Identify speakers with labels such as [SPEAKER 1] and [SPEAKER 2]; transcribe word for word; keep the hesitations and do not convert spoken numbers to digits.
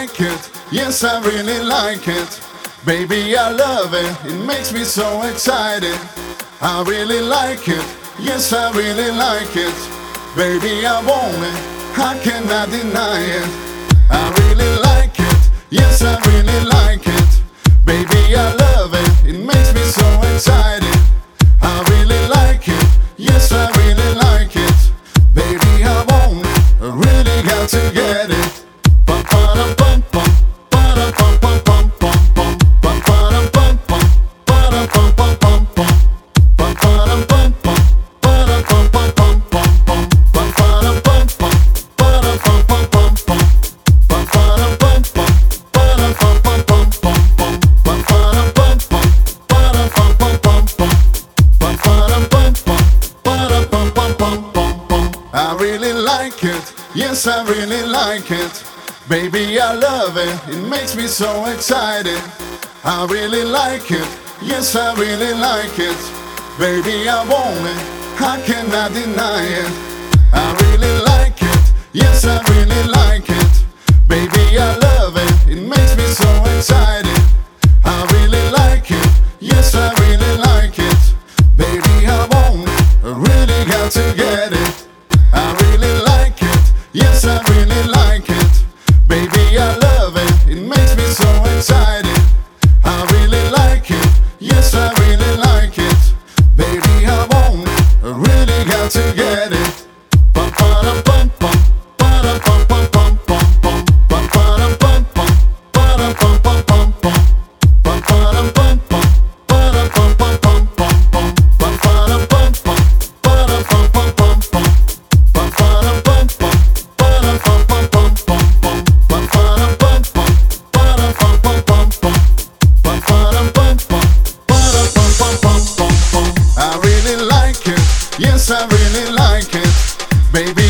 [SPEAKER 1] like it. Yes, I really like it. Baby, I love it. It makes me so excited. I really like it. Yes, I really like it. Baby, I want it. I cannot deny it. I really like it. Yes, I really like it. Baby, I love it. It makes me so excited. I really like it. Yes, I really like it. Baby, I want it. I really got to get it. Bum, ba-dum, bum, bum. Ba-dum, bum, bum, bum, bum, bum. Bum, ba-dum, bum, bum. Ba-dum, bum, bum, bum, bum. Bum, ba-dum, bum, bum. Ba-dum, bum, bum, bum, bum, bum. Bum, ba-dum, bum, bum. Ba-dum, bum, bum, bum, bum. Bum, ba-dum, bum, bum. Ba-dum, bum, bum, bum, bum, bum. Bum, ba-dum, bum, bum. Ba-dum, bum, bum, bum, bum. Bum, ba-dum, bum, bum. Ba-dum, bum, bum, bum, bum, bum. I really like it. Yes, I really like it. Baby, I love it. It makes me so excited. I really like it. Yes, I really like it. Baby, I want it. I cannot deny it. I really like it. Yes, I really like it. Baby, I love it. It makes me so excited. I really like it. Yes, I really like it. Baby, I want it. I really got to get it. I really like it. Yes, I really like it. Baby, I love it. It makes me so excited. I really like it. Yes, I really like it. Baby, I want it. I really got to get it. Bum, ba-dum, bum, bum. Ba-dum, bum, bum, bum, bum, bum. Bum, ba-dum, bum, bum. Ba-dum, bum, bum, bum, bum. Bum, ba-dum, bum, bum. Ba-dum, bum, bum, bum, bum, bum. Bum, ba-dum, bum, bum. Ba-dum, bum, bum, bum, bum. Bum, ba-dum, bum, bum. Ba-dum, bum, bum, bum, bum, bum. Bum, ba-dum, bum, bum. Ba-dum, bum, bum, bum, bum. Bum, ba-dum, bum, bum. Ba-dum, bum, bum, bum, bum, bum. I really like it. Yes, I really like it. Baby,